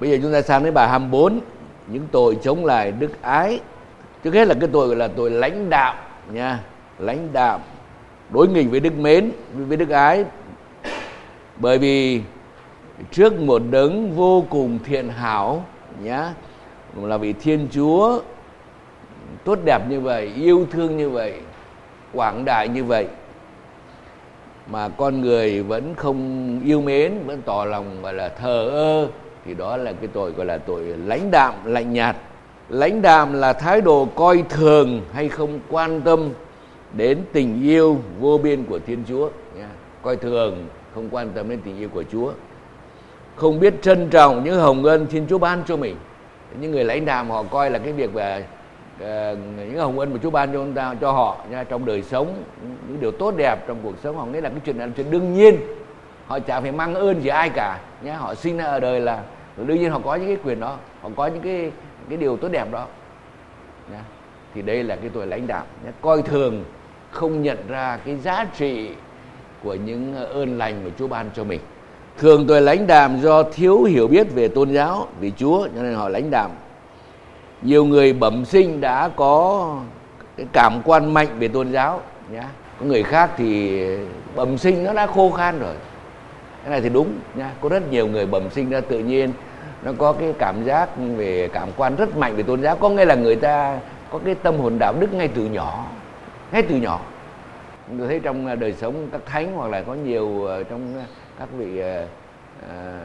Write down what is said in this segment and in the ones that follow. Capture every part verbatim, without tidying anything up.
Bây giờ chúng ta sang đến bài hai mươi bốn, những tội chống lại đức ái. Trước hết là cái tội gọi là tội lãnh đạm nha, lãnh đạm, đối nghịch với đức mến, với đức ái. Bởi vì trước một đấng vô cùng thiện hảo nhá, là vị Thiên Chúa tốt đẹp như vậy, yêu thương như vậy, quảng đại như vậy, mà con người vẫn không yêu mến, vẫn tỏ lòng gọi là thờ ơ, thì đó là cái tội gọi là tội lãnh đạm, lạnh nhạt. Lãnh đạm là thái độ coi thường hay không quan tâm đến tình yêu vô biên của Thiên Chúa. Coi thường, không quan tâm đến tình yêu của Chúa, không biết trân trọng những hồng ân Thiên Chúa ban cho mình. Những người lãnh đạm họ coi là cái việc về uh, những hồng ân mà Chúa ban cho chúng ta, cho họ nha, trong đời sống, những điều tốt đẹp trong cuộc sống, họ nghĩ là cái chuyện này là chuyện đương nhiên, họ chả phải mang ơn gì ai cả nhá. Họ sinh ra ở đời là đương nhiên họ có những cái quyền đó, họ có những cái cái điều tốt đẹp đó nhá. Thì đây là cái tội lãnh đạm nhá. Coi thường, không nhận ra cái giá trị của những ơn lành mà Chúa ban cho mình. Thường tội lãnh đạm do thiếu hiểu biết về tôn giáo, về Chúa, cho nên họ lãnh đạm. Nhiều người bẩm sinh đã có cái cảm quan mạnh về tôn giáo nhá. Có người khác thì bẩm sinh nó đã khô khan rồi. Cái này thì đúng nhá. Có rất nhiều người bẩm sinh ra tự nhiên nó có cái cảm giác về cảm quan rất mạnh về tôn giáo. Có nghĩa là người ta có cái tâm hồn đạo đức ngay từ nhỏ, ngay từ nhỏ. Tôi thấy trong đời sống các thánh, hoặc là có nhiều trong các vị uh,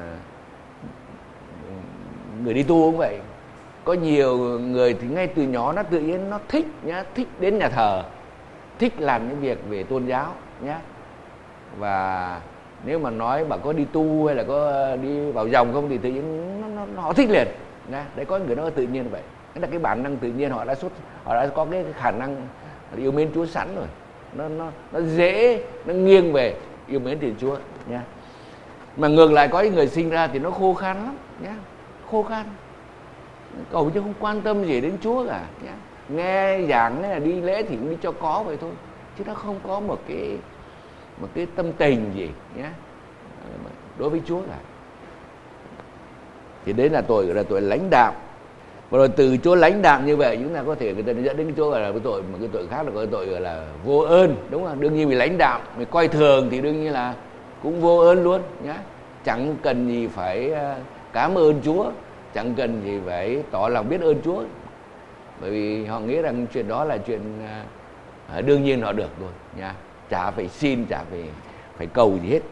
người đi tu cũng vậy. Có nhiều người thì ngay từ nhỏ nó tự nhiên nó thích nhá, thích đến nhà thờ, thích làm những việc về tôn giáo nhá. Và nếu mà nói bà có đi tu hay là có đi vào dòng không thì tự nhiên nó, nó, nó, họ thích liền nhá. Đấy, có người nó tự nhiên vậy. Đó là cái bản năng tự nhiên, họ đã xuất, họ đã có cái khả năng yêu mến Chúa sẵn rồi. Nó, nó, nó dễ, nó nghiêng về yêu mến Thiên Chúa nhá. Mà ngược lại có những người sinh ra thì nó khô khan lắm nhá, khô khan, cầu chứ không quan tâm gì đến Chúa cả nhá. Nghe giảng là đi lễ thì cũng đi cho có vậy thôi, chứ nó không có một cái một cái tâm tình gì nhá đối với Chúa cả. Thì đấy là tội, là tội lãnh đạm. Và rồi từ chỗ lãnh đạm như vậy chúng ta có thể người ta dẫn đến cái chỗ là cái tội, một cái tội khác là cái tội gọi là vô ơn, đúng không? Đương nhiên vì lãnh đạm, mình coi thường thì đương nhiên là cũng vô ơn luôn nhá. Chẳng cần gì phải cảm ơn Chúa, chẳng cần gì phải tỏ lòng biết ơn Chúa, bởi vì họ nghĩ rằng chuyện đó là chuyện uh, đương nhiên họ được rồi nha, chả phải xin, chả phải phải cầu gì hết.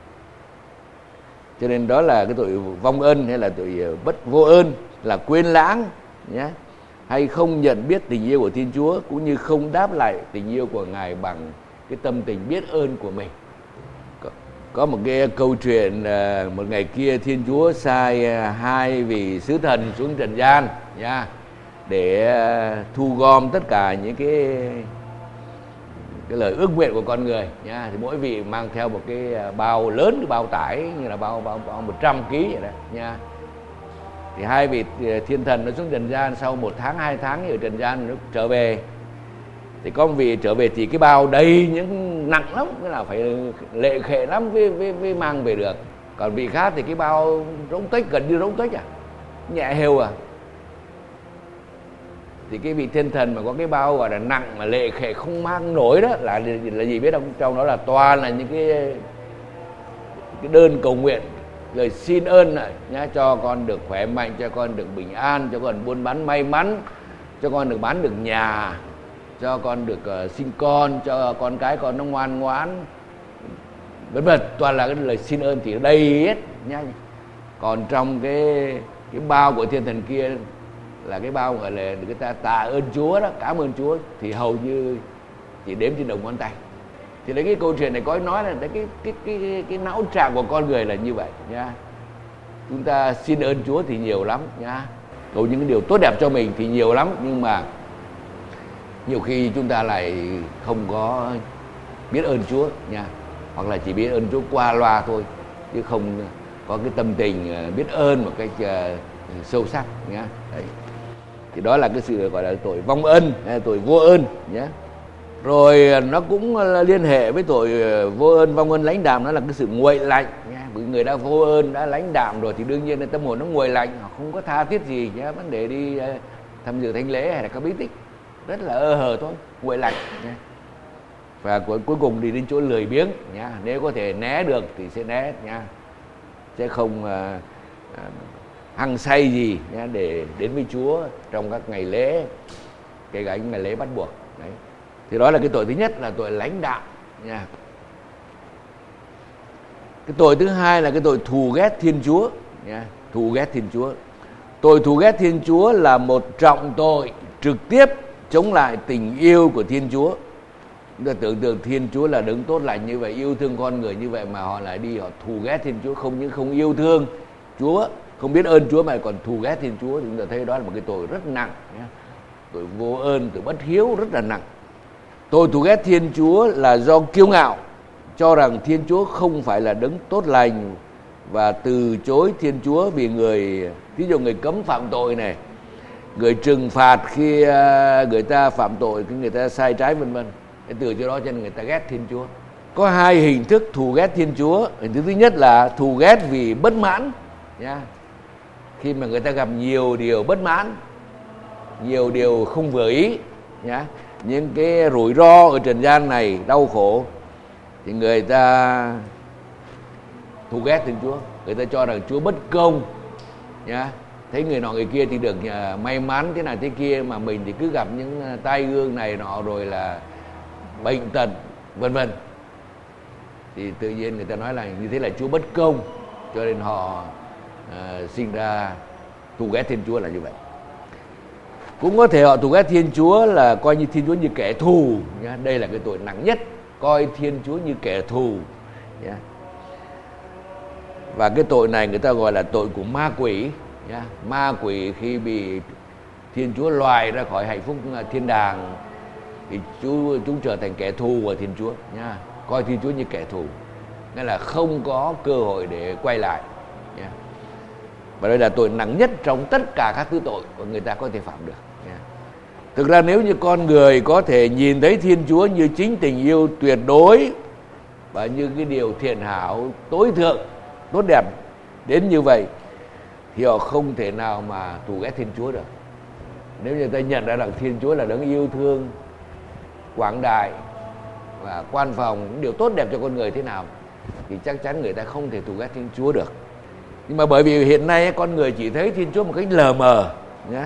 Cho nên đó là cái tội vong ân hay là tội bất vô ơn, là quên lãng nhé, hay không nhận biết tình yêu của Thiên Chúa, cũng như không đáp lại tình yêu của Ngài bằng cái tâm tình biết ơn của mình. Có, có một cái câu chuyện, một ngày kia Thiên Chúa sai hai vị sứ thần xuống trần gian nha, để thu gom tất cả những cái cái lời ước nguyện của con người nha. Thì mỗi vị mang theo một cái bao lớn, cái bao tải như là bao bao, bao một trăm ki lô gam vậy đó nha. Thì hai vị thiên thần nó xuống trần gian sau một tháng, hai tháng ở trần gian nó trở về. Thì có một vị trở về thì cái bao đầy những nặng lắm, cái là phải lệ khệ lắm mới, mới, mới mang về được. Còn vị khác thì cái bao rỗng tuếch, gần như rỗng tuếch à, nhẹ hều à. Thì cái vị thiên thần mà có cái bao gọi là nặng mà lệ khệ không mang nổi đó là là gì biết không? Trong đó là toàn là những cái cái đơn cầu nguyện, lời xin ơn này nhá, cho con được khỏe mạnh, cho con được bình an, cho con buôn bán may mắn, cho con được bán được nhà, cho con được uh, sinh con, cho con cái con nó ngoan ngoãn, vân vân, toàn là cái lời xin ơn thì đầy hết nhá. Còn trong cái cái bao của thiên thần kia là cái bao gọi là người ta tạ ơn Chúa đó, cảm ơn Chúa, thì hầu như chỉ đếm trên đầu ngón tay. Thì đấy, cái câu chuyện này có nói là cái cái cái cái, cái não trạng của con người là như vậy nha. Chúng ta xin ơn Chúa thì nhiều lắm nha, cầu những cái điều tốt đẹp cho mình thì nhiều lắm, nhưng mà nhiều khi chúng ta lại không có biết ơn Chúa nha, hoặc là chỉ biết ơn Chúa qua loa thôi, chứ không có cái tâm tình biết ơn một cách uh, sâu sắc nhá. Đấy. Thì đó là cái sự gọi là tội vong ân, tội vô ơn nhé. Rồi nó cũng liên hệ với tội vô ơn, vong ân, lãnh đạm, nó là cái sự nguội lạnh nhé. người đã vô ơn, đã lãnh đạm rồi thì đương nhiên là tâm hồn nó nguội lạnh, họ không có tha thiết gì nhá, vấn đề đi tham dự thánh lễ hay là các bí tích, rất là ơ hờ thôi, nguội lạnh nhá. Và cuối, cuối cùng đi đến chỗ lười biếng nhá, nếu có thể né được thì sẽ né nhá, sẽ không uh, uh, hăng say gì nhá, để đến với Chúa trong các ngày lễ, kể cả những ngày lễ bắt buộc. Đấy. Thì đó là cái tội thứ nhất, là tội lãnh đạo nha. Cái tội thứ hai là cái tội thù ghét Thiên Chúa nha, thù ghét Thiên Chúa. Tội thù ghét Thiên Chúa là một trọng tội trực tiếp chống lại tình yêu của Thiên Chúa. Chúng ta tưởng tượng Thiên Chúa là đấng tốt lành như vậy, yêu thương con người như vậy, mà họ lại đi họ thù ghét Thiên Chúa, không những không yêu thương Chúa, không biết ơn Chúa mà còn thù ghét Thiên Chúa. Chúng ta thấy đó là một cái tội rất nặng nhé. Tội vô ơn, tội bất hiếu rất là nặng. Tội thù ghét Thiên Chúa là do kiêu ngạo, cho rằng Thiên Chúa không phải là đấng tốt lành, và từ chối Thiên Chúa vì người, ví dụ người cấm phạm tội này, người trừng phạt khi người ta phạm tội, khi người ta sai trái vân vân. Từ chỗ đó cho nên người ta ghét Thiên Chúa. Có hai hình thức thù ghét Thiên Chúa. Hình thức thứ nhất là thù ghét vì bất mãn nha. Khi mà người ta gặp nhiều điều bất mãn, nhiều điều không vừa ý nhá, những cái rủi ro ở trần gian này, đau khổ, thì người ta thù ghét Thiên Chúa. Người ta cho rằng Chúa bất công nhá. Thấy người nọ người kia thì được may mắn thế này thế kia, mà mình thì cứ gặp những tai ương này nọ, rồi là bệnh tật vân vân, thì tự nhiên người ta nói là như thế là Chúa bất công, cho nên họ uh, sinh ra thù ghét Thiên Chúa là như vậy. Cũng có thể họ thù ghét Thiên Chúa là coi như Thiên Chúa như kẻ thù nhá. Đây là cái tội nặng nhất, coi Thiên Chúa như kẻ thù nhá. Và cái tội này người ta gọi là tội của ma quỷ nhá. Ma quỷ khi bị Thiên Chúa loại ra khỏi hạnh phúc thiên đàng thì chú, chúng trở thành kẻ thù của Thiên Chúa nha. Coi Thiên Chúa như kẻ thù, nên là không có cơ hội để quay lại nha. Và đây là tội nặng nhất trong tất cả các thứ tội của người ta có thể phạm được nha. Thực ra nếu như con người có thể nhìn thấy Thiên Chúa như chính tình yêu tuyệt đối và như cái điều thiện hảo tối thượng tốt đẹp đến như vậy, thì họ không thể nào mà thù ghét Thiên Chúa được. Nếu như ta nhận ra rằng Thiên Chúa là đấng yêu thương quảng đại và quan phòng những điều tốt đẹp cho con người thế nào, thì chắc chắn người ta không thể thù ghét Thiên Chúa được. Nhưng mà bởi vì hiện nay con người chỉ thấy Thiên Chúa một cách lờ mờ nhé,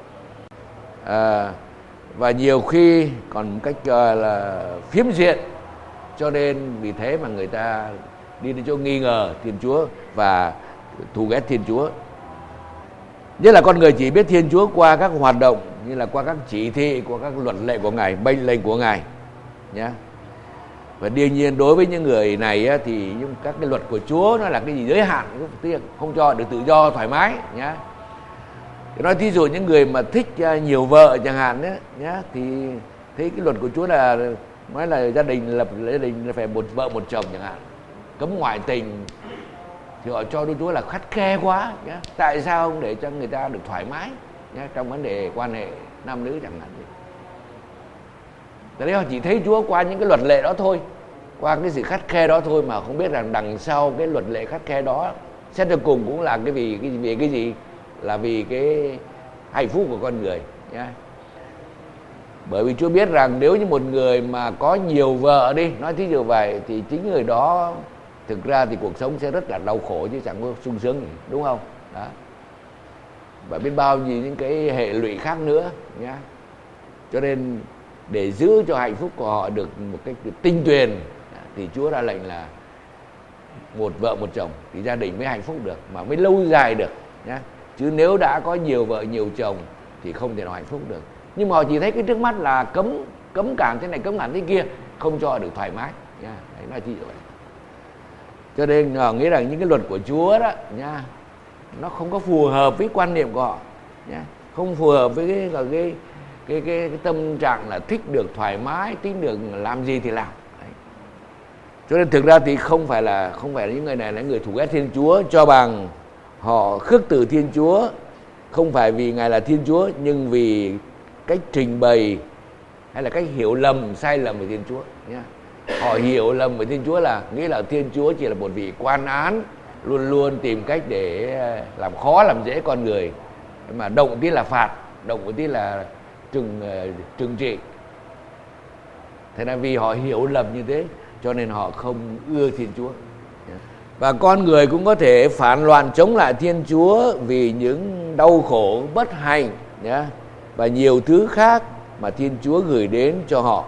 à, và nhiều khi còn một cách uh, là phiếm diện, cho nên vì thế mà người ta đi đến chỗ nghi ngờ Thiên Chúa và thù ghét Thiên Chúa. Nhất là con người chỉ biết Thiên Chúa qua các hoạt động, như là qua các chỉ thị, qua các luật lệ của Ngài, mệnh lệnh của Ngài nhé. Và đương nhiên đối với những người này á, thì những các cái luật của Chúa nó là cái gì giới hạn, không cho được tự do thoải mái nhé. Nói thí dụ những người mà thích nhiều vợ chẳng hạn ấy, nhé, thì thấy cái luật của Chúa là nói là gia đình lập gia đình là phải một vợ một chồng chẳng hạn, cấm ngoại tình, thì họ cho Chúa là khắt khe quá nhé. Tại sao không để cho người ta được thoải mái nhé, trong vấn đề quan hệ nam nữ chẳng hạn. Tại đấy họ chỉ thấy Chúa qua những cái luật lệ đó thôi, qua cái sự khắt khe đó thôi, mà không biết rằng đằng sau cái luật lệ khắt khe đó xét cho cùng cũng là cái vì cái vì cái gì, là vì cái hạnh phúc của con người nhé. Bởi vì Chúa biết rằng nếu như một người mà có nhiều vợ đi, nói thí dụ vậy, thì chính người đó thực ra thì cuộc sống sẽ rất là đau khổ chứ chẳng có sung sướng gì, đúng không? Đó. Và biết bao nhiêu những cái hệ lụy khác nữa nhé. Cho nên để giữ cho hạnh phúc của họ được một cách tinh tuyền thì Chúa ra lệnh là một vợ một chồng thì gia đình mới hạnh phúc được, mà mới lâu dài được nhé. Chứ nếu đã có nhiều vợ nhiều chồng thì không thể nào hạnh phúc được. Nhưng mà họ chỉ thấy cái trước mắt là cấm cấm cản thế này, cấm cản thế kia, không cho được thoải mái nha. Đấy là chi vậy. Cho nên họ nghĩ rằng những cái luật của Chúa đó nha, nó không có phù hợp với quan niệm của họ nha, không phù hợp với cái cái cái cái, cái, cái tâm trạng là thích được thoải mái, thích được làm gì thì làm. Đấy. Cho nên thực ra thì không phải là không phải là những người này là người thù ghét Thiên Chúa, cho bằng họ khước từ Thiên Chúa, không phải vì Ngài là Thiên Chúa, nhưng vì cách trình bày hay là cách hiểu lầm sai lầm về Thiên Chúa nhé. họ hiểu lầm với Thiên Chúa là nghĩ là Thiên Chúa chỉ là một vị quan án luôn luôn tìm cách để làm khó làm dễ con người, mà động tí là phạt, động tí là trừng trừng trị. Thế nên vì họ hiểu lầm như thế cho nên họ không ưa Thiên Chúa. Và con người cũng có thể phản loạn chống lại Thiên Chúa vì những đau khổ, bất hạnh nhá, và nhiều thứ khác mà Thiên Chúa gửi đến cho họ.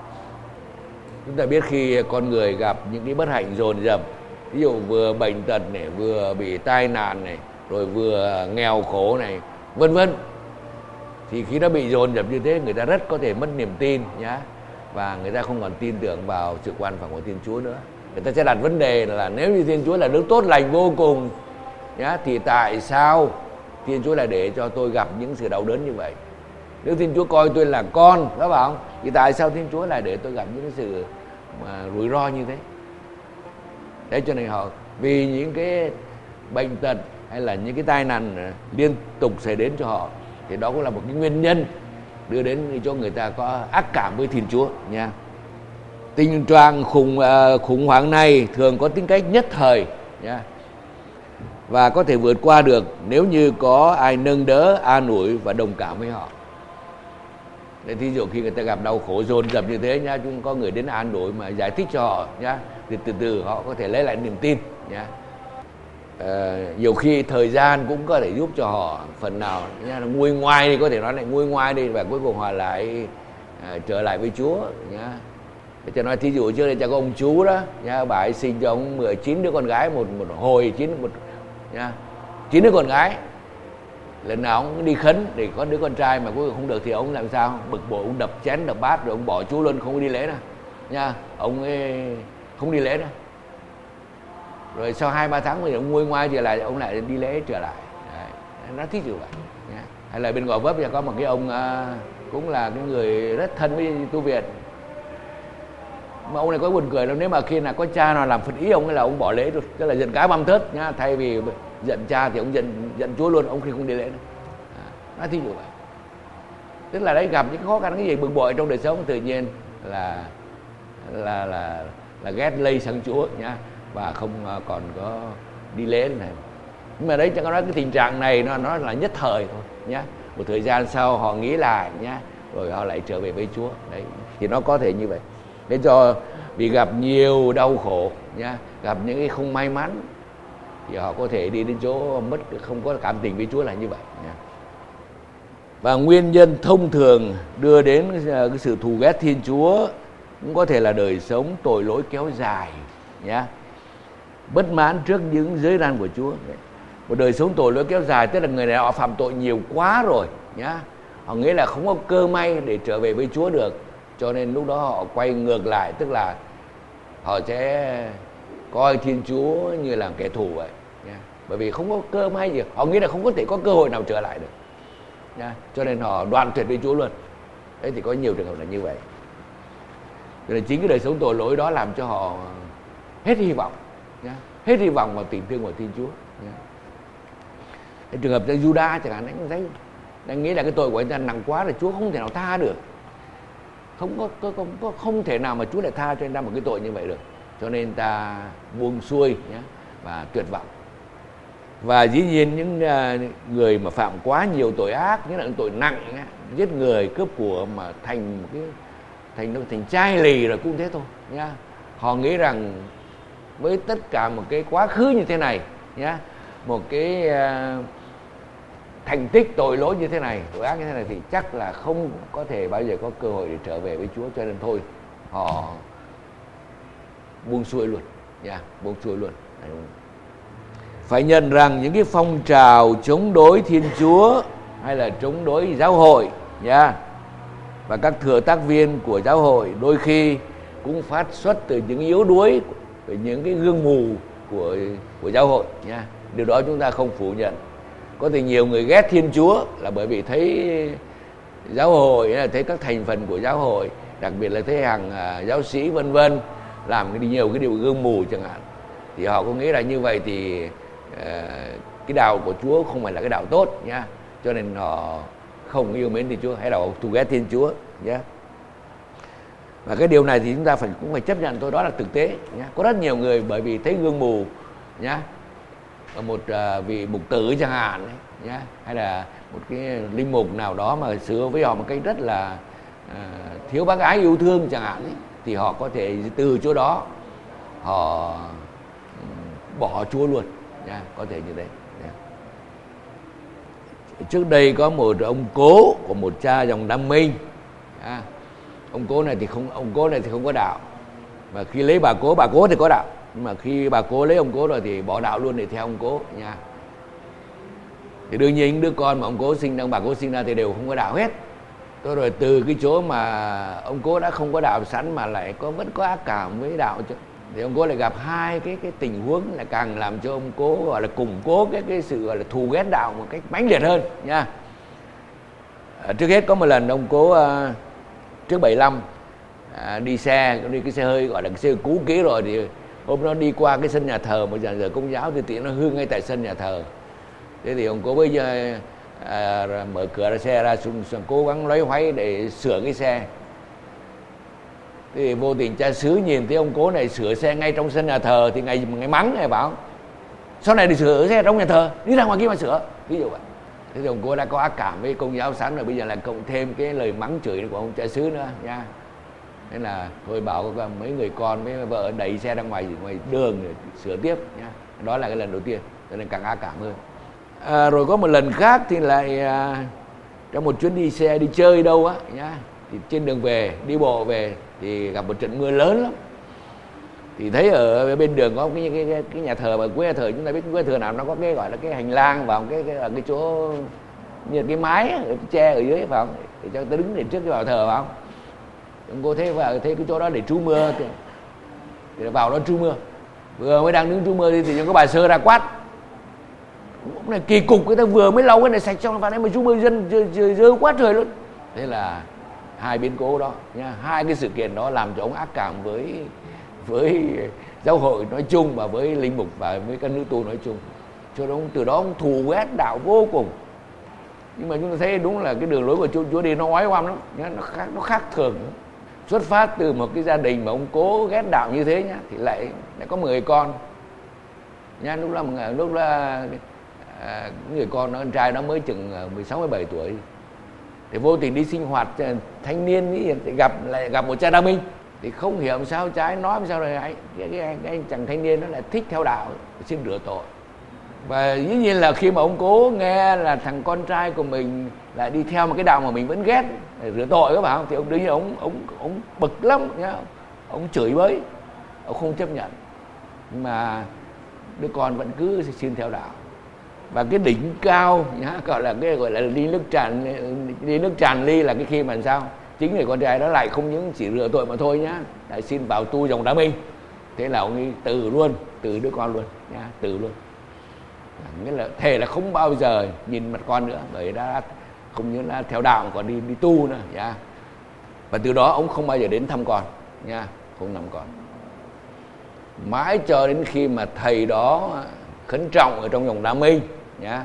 Chúng ta biết khi con người gặp những cái bất hạnh dồn dập, ví dụ vừa bệnh tật này, vừa bị tai nạn này, rồi vừa nghèo khổ này, vân vân, thì khi nó bị dồn dập như thế, người ta rất có thể mất niềm tin nhá, và người ta không còn tin tưởng vào sự quan phòng của Thiên Chúa nữa. Người ta sẽ đặt vấn đề là nếu như Thiên Chúa là Đức tốt lành vô cùng nhá, thì tại sao Thiên Chúa lại để cho tôi gặp những sự đau đớn như vậy? Nếu Thiên Chúa coi tôi là con, đó phải không? Thì tại sao Thiên Chúa lại để tôi gặp những sự mà rủi ro như thế? Thế cho nên họ vì những cái bệnh tật hay là những cái tai nạn liên tục xảy đến cho họ, thì đó cũng là một cái nguyên nhân đưa đến cho người ta có ác cảm với Thiên Chúa nha. Tình trạng khủng uh, khủng hoảng này thường có tính cách nhất thời nha, và có thể vượt qua được nếu như có ai nâng đỡ, an ủi và đồng cảm với họ. Để thí dụ khi người ta gặp đau khổ dồn dập như thế nhá, chúng có người đến an ủi mà giải thích cho họ nhá, thì từ từ họ có thể lấy lại niềm tin nhá. À, nhiều khi thời gian cũng có thể giúp cho họ phần nào nhá, nguôi ngoai đi, có thể nói lại nguôi ngoai đi, và cuối cùng họ lại à, trở lại với Chúa nhá. Để cho nói thí dụ trước đây cha có ông chú đó nhá, bà ấy sinh cho ông mười chín đứa con gái một một hồi chín một nhá, chín đứa con gái. Lần nào ông đi khấn để có đứa con trai mà cuối cùng không được thì ông làm sao? Bực bội, ông đập chén đập bát rồi ông bỏ Chúa luôn, không có đi lễ nữa nha. Ông ấy không đi lễ nữa. Rồi sau hai ba tháng thì ông nguôi ngoai trở lại, ông lại đi lễ trở lại. Đấy, nó thí dụ vậy nha. Hay là bên Gò Vấp có một cái ông uh, cũng là cái người rất thân với tu viện, mà ông này có buồn cười lắm. Nếu mà khi nào có cha nào làm phật ý ông ấy là ông bỏ lễ rồi, tức là giận cá băm thớt nhá, thay vì giận cha thì ông giận giận Chúa luôn, ông khi không đi lễ nữa. À, nó thí dụ vậy. Tức là đấy, gặp những khó khăn cái gì bực bội trong đời sống tự nhiên là là là là ghét lây sang Chúa nhá, và không còn có đi lễ này. Nhưng mà đấy chẳng có nói cái tình trạng này nó nó là nhất thời thôi nhá, một thời gian sau họ nghĩ lại nhá, rồi họ lại trở về với Chúa. Đấy thì nó có thể như vậy. Để cho vì gặp nhiều đau khổ nhá, gặp những cái không may mắn thì họ có thể đi đến chỗ mất không có cảm tình với Chúa là như vậy nhá. Và nguyên nhân thông thường đưa đến cái sự thù ghét Thiên Chúa cũng có thể là đời sống tội lỗi kéo dài nhá, bất mãn trước những giới răn của Chúa. Một đời sống tội lỗi kéo dài tức là người này họ phạm tội nhiều quá rồi nhá, họ nghĩ là không có cơ may để trở về với Chúa được, cho nên lúc đó họ quay ngược lại, tức là họ sẽ coi Thiên Chúa như là kẻ thù vậy nha. Bởi vì không có cơ may gì, họ nghĩ là không có thể có cơ hội nào trở lại được nha, cho nên họ đoạn tuyệt với Chúa luôn. Đấy thì có nhiều trường hợp là như vậy. Cho nên chính cái đời sống tội lỗi đó làm cho họ hết hy vọng nha, hết hy vọng vào tình thương của Thiên Chúa nha. Cái trường hợp như Judas chẳng hạn, anh thấy anh nghĩ là cái tội của anh ta nặng quá là Chúa không thể nào tha được, không có, có, có, có không thể nào mà Chúa lại tha cho anh ta một cái tội như vậy được, cho nên ta buông xuôi nhé, và tuyệt vọng. Và dĩ nhiên những uh, người mà phạm quá nhiều tội ác, nghĩa là tội nặng nhé, giết người, cướp của mà thành một cái thành nó thành chai lì rồi cũng thế thôi nhá. Họ nghĩ rằng với tất cả một cái quá khứ như thế này nhá, một cái uh, thành tích tội lỗi như thế này, tội ác như thế này, thì chắc là không có thể bao giờ có cơ hội để trở về với Chúa, cho nên thôi họ buông xuôi luôn nha, buông xuôi luôn. Phải nhận rằng những cái phong trào chống đối Thiên Chúa hay là chống đối giáo hội nha, và các thừa tác viên của giáo hội đôi khi cũng phát xuất từ những yếu đuối, từ những cái gương mù của của giáo hội nha. Điều đó chúng ta không phủ nhận. Có thể nhiều người ghét Thiên Chúa là bởi vì thấy giáo hội, thấy các thành phần của giáo hội, đặc biệt là thấy hàng uh, giáo sĩ vân vân làm cái nhiều cái điều gương mù chẳng hạn, thì họ có nghĩ là như vậy thì uh, cái đạo của Chúa không phải là cái đạo tốt nhá, cho nên họ không yêu mến Thiên Chúa hay là thù ghét Thiên Chúa nhé. Và cái điều này thì chúng ta phải cũng phải chấp nhận thôi, đó là thực tế nhá. Có rất nhiều người bởi vì thấy gương mù nhá, một uh, vị mục tử chẳng hạn ấy, nhá, hay là một cái linh mục nào đó mà xử với họ một cách rất là uh, thiếu bác ái yêu thương chẳng hạn ấy, thì họ có thể từ chỗ đó họ bỏ Chúa luôn nhá, có thể như thế. Trước đây có một ông cố của một cha dòng Nam Minh. À, ông cố này thì không ông cố này thì không có đạo, mà khi lấy bà cố bà cố thì có đạo, nhưng mà khi bà cố lấy ông cố rồi thì bỏ đạo luôn để theo ông cố nha. Thì đương nhiên những đứa con mà ông cố sinh ra, bà cố sinh ra thì đều không có đạo hết. Tôi rồi từ cái chỗ mà ông cố đã không có đạo sẵn mà lại có vẫn có ác cảm với đạo chứ, thì ông cố lại gặp hai cái cái tình huống là càng làm cho ông cố gọi là củng cố cái cái sự gọi là thù ghét đạo một cách mãnh liệt hơn nha. À, trước hết có một lần ông cố uh, trước bảy lăm à, đi xe đi cái xe hơi gọi là cái xe cũ kỹ rồi, thì hôm đó đi qua cái sân nhà thờ một giờ Công giáo thì tiện nó hư ngay tại sân nhà thờ. Thế thì ông cố bây giờ à, mở cửa ra xe ra xuống, xuống cố gắng loay hoay để sửa cái xe. Thì vô tình cha xứ nhìn thấy ông cố này sửa xe ngay trong sân nhà thờ thì ngày ngày mắng này bảo sau này đi sửa xe trong nhà thờ, đi ra ngoài kia mà sửa, ví dụ vậy. Thế thì ông cố đã có ác cảm với Công giáo sẵn rồi, bây giờ là cộng thêm cái lời mắng chửi của ông cha xứ nữa nha. Nên là tôi bảo các mấy người con với vợ đẩy xe ra ngoài ngoài đường để sửa tiếp nha. Đó là cái lần đầu tiên, cho nên càng ác cảm hơn. À, rồi có một lần khác thì lại à, trong một chuyến đi xe đi chơi đâu á nhá, thì trên đường về đi bộ về thì gặp một trận mưa lớn lắm. Thì thấy ở bên đường có cái cái cái, cái nhà thờ, mà quê nhà thờ chúng ta biết quê thờ nào nó có cái gọi là cái hành lang vào cái cái, cái, cái chỗ như cái mái cái tre ở dưới vào để cho ta đứng để trước cái vào thờ vào. Ông cô thấy vào thấy cái chỗ đó để trú mưa thì, thì vào đó trú mưa. Vừa mới đang đứng trú mưa thì, thì có bà sơ ra quát. Ông này kỳ cục, cái ta vừa mới lau cái này sạch xong vào đây mà trú mưa dân dơ quá trời luôn. Thế là hai biến cố đó nha, hai cái sự kiện đó làm cho ông ác cảm với với giáo hội nói chung và với linh mục và với các nữ tu nói chung. Cho nên từ đó ông thù ghét đạo vô cùng. Nhưng mà chúng ta thấy đúng là cái đường lối của Chúa, Chúa đi nó oái oăm lắm nhá, nó khác nó khác thường. Xuất phát từ một cái gia đình mà ông cố ghét đạo như thế nhá, thì lại lại có mười con nhá. Lúc là lúc là à, người con nó con trai nó mới chừng mười sáu mười bảy tuổi, thì vô tình đi sinh hoạt thanh niên ý, thì gặp lại gặp một cha đa minh, thì không hiểu sao trái nói sao rồi anh cái, cái, cái, cái anh chàng thanh niên nó lại thích theo đạo, xin rửa tội. Và dĩ nhiên là khi mà ông cố nghe là thằng con trai của mình lại đi theo một cái đạo mà mình vẫn ghét để rửa tội, các bạn không, thì ông đương nhiên ông ông ông bực lắm nhá, ông chửi bới, ông không chấp nhận. Nhưng mà đứa con vẫn cứ xin theo đạo. Và cái đỉnh cao nhá, gọi là cái gọi là ly nước tràn ly nước tràn ly là cái khi mà sao chính người con trai đó lại không những chỉ rửa tội mà thôi nhá, lại xin vào tu dòng Đá Minh. Thế là ông ấy từ luôn, từ đứa con luôn nhá, từ luôn. Nghĩa là thề là không bao giờ nhìn mặt con nữa, bởi đã không những là theo đạo còn đi đi tu nữa nha. Và từ đó ông không bao giờ đến thăm con nha, không thăm con. Mãi cho đến khi mà thầy đó khấn trọng ở trong dòng Đá Minh nhá,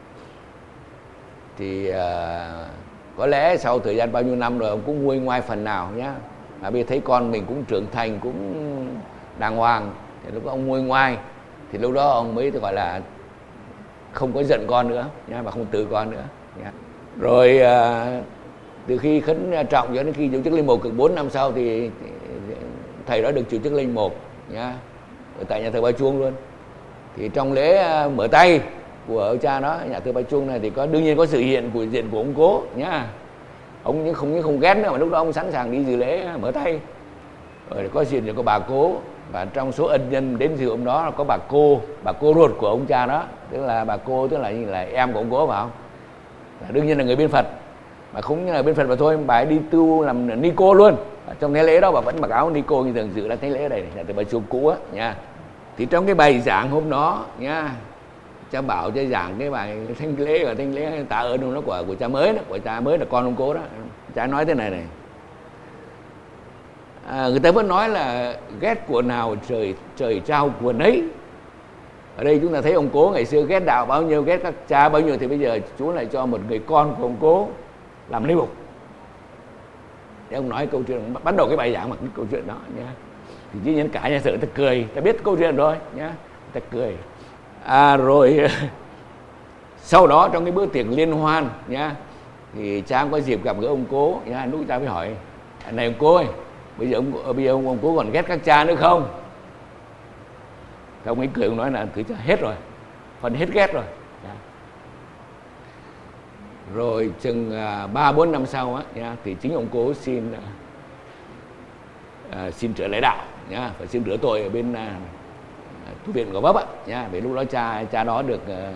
thì uh, có lẽ sau thời gian bao nhiêu năm rồi ông cũng nguôi ngoai phần nào nhá, mà bây giờ thấy con mình cũng trưởng thành, cũng đàng hoàng, thì lúc đó ông nguôi ngoai, thì lúc đó ông mới gọi là không có giận con nữa nhá, và không từ con nữa nhá. Rồi uh, từ khi khấn trọng cho đến khi giữ chức linh mục cực bốn năm sau thì, thì thầy đó được giữ chức linh mục nhá, ở tại nhà thờ Ba Chuông luôn. Thì trong lễ mở tay của ông cha đó, nhà thờ Ba Chuông này, thì có đương nhiên có sự hiện của diện của ông cố nhá. Ông nhưng không những không ghét nữa, mà lúc đó ông sẵn sàng đi dự lễ mở tay. Rồi có diện của bà cố, và trong số ân nhân đến dự hôm đó là có bà cô, bà cô ruột của ông cha đó, tức là bà cô tức là như là em của ông cố, phải không? Đương nhiên là người bên Phật, mà không như là bên Phật mà thôi, bà ấy đi tu làm ni cô luôn. Trong thế lễ đó bà vẫn mặc áo ni cô như thường dự là thế lễ ở đây này, từ Ba Chuông cũ á nha. Thì trong cái bài giảng hôm đó nha, cha bảo cha giảng cái bài thánh lễ và thánh lễ tạ ơn nó của của cha mới đó, của cha mới là con ông cố đó. Cha nói thế này này, à, người ta vẫn nói là ghét của nào trời trời trao của nấy. Ở đây chúng ta thấy ông cố ngày xưa ghét đạo bao nhiêu, ghét các cha bao nhiêu, thì bây giờ Chúa lại cho một người con của ông cố làm linh mục. để ông nói câu chuyện, bắt đầu cái bài giảng bằng cái câu chuyện đó nhá. Thì dĩ nhiên cả nhà sự ta cười, ta biết câu chuyện rồi nhá, ta cười. À rồi sau đó trong cái bữa tiệc liên hoan nhá, thì cha có dịp gặp gỡ ông cố nhá, lúc cha mới hỏi này ông cố ơi, bây giờ ông bây giờ ông, ông cố còn ghét các cha nữa không? Thì ông ấy cười, ông nói là cứ cha hết rồi, phần hết ghét rồi. Rồi chừng ba bốn năm sau á nhá, thì chính ông cố xin à, xin trở lại đạo nhá, phải xin rửa tội ở bên à, tu viện Gò Vấp á nhá, vì lúc đó cha cha đó được à,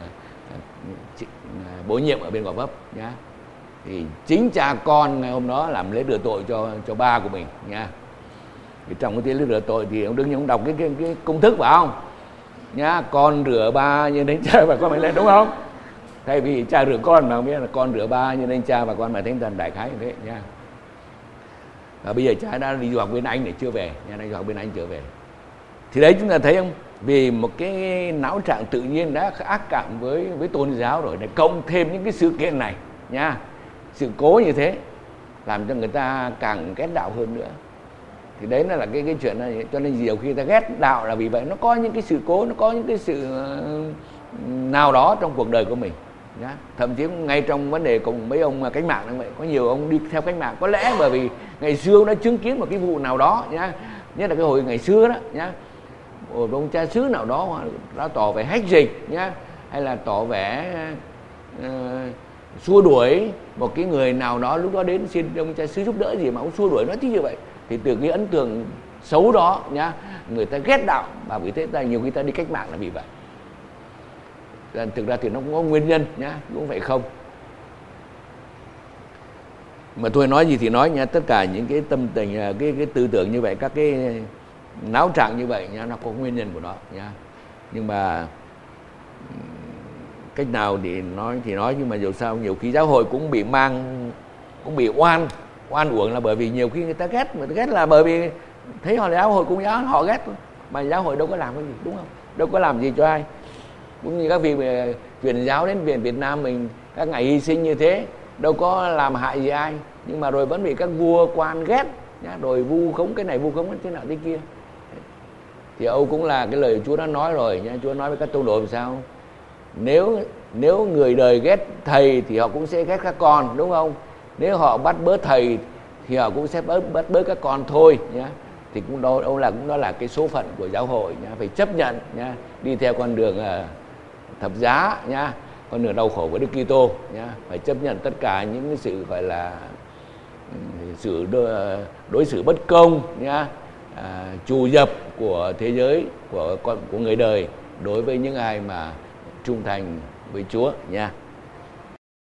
bổ nhiệm ở bên Gò Vấp nhá. Thì chính cha con ngày hôm đó làm lễ rửa tội cho cho ba của mình nha. Thì trong cái lễ rửa tội thì ông đương nhiên ông đọc cái, cái cái công thức phải không nhá, con rửa ba như đến cha và con mày lên, đúng không? Thay vì cha rửa con mà không biết là con rửa ba như đến cha và con mày thánh thần, đại khái như thế nha. Và bây giờ cha đã đi du học bên Anh để chưa về nha, đang du học bên Anh chưa về. Thì đấy chúng ta thấy không, vì một cái não trạng tự nhiên đã ác cảm với với tôn giáo rồi, để cộng thêm những cái sự kiện này nha, sự cố như thế làm cho người ta càng ghét đạo hơn nữa. Thì đấy là cái cái chuyện này, cho nên nhiều khi ta ghét đạo là vì vậy, nó có những cái sự cố, nó có những cái sự nào đó trong cuộc đời của mình nhá. Thậm chí ngay trong vấn đề cùng mấy ông cách mạng như vậy, có nhiều ông đi theo cách mạng có lẽ bởi vì ngày xưa ông đã chứng kiến một cái vụ nào đó nhá, nhất là cái hồi ngày xưa đó nhá, một ông cha xứ nào đó đã tỏ vẻ hách dịch nhá, hay là tỏ vẻ uh, xua đuổi một cái người nào đó, lúc đó đến xin ông cha xứ giúp đỡ gì mà ông xua đuổi nó thích như vậy. Thì từ cái ấn tượng xấu đó nhá, người ta ghét đạo, và vì thế ta nhiều khi ta đi cách mạng là vì vậy. Thực ra thì nó cũng có nguyên nhân nhá, cũng vậy không. Mà tôi nói gì thì nói nha, tất cả những cái tâm tình, cái cái tư tưởng như vậy, các cái náo trạng như vậy nha, nó có nguyên nhân của nó nha. Nhưng mà cách nào thì nói thì nói, nhưng mà dù sao nhiều khi giáo hội cũng bị mang, cũng bị oan oan uổng, là bởi vì nhiều khi người ta ghét, người ta ghét là bởi vì thấy họ là giáo hội cũng giáo họ ghét, mà giáo hội đâu có làm cái gì, đúng không? Đâu có làm gì cho ai. Cũng như các vị truyền giáo đến viện Việt Nam mình, các ngày hy sinh như thế đâu có làm hại gì ai, nhưng mà rồi vẫn bị các vua quan ghét nhá, rồi vu khống cái này vu khống cái thế nào thế kia. Thì Âu cũng là cái lời Chúa đã nói rồi nhá. Chúa nói với các tông đồ làm sao, nếu nếu người đời ghét thầy thì họ cũng sẽ ghét các con, đúng không? Nếu họ bắt bớ thầy thì họ cũng sẽ bắt bắt bớ các con thôi nhá. Thì cũng đó, ông là cũng đó là cái số phận của giáo hội nhá, phải chấp nhận nhá, đi theo con đường uh, thập giá nhá, con đường đau khổ của Đức Kitô nhá, phải chấp nhận tất cả những cái sự gọi là sự đối, đối xử bất công nhá, à, trù dập của thế giới, của con của người đời đối với những ai mà trung thành với Chúa nha.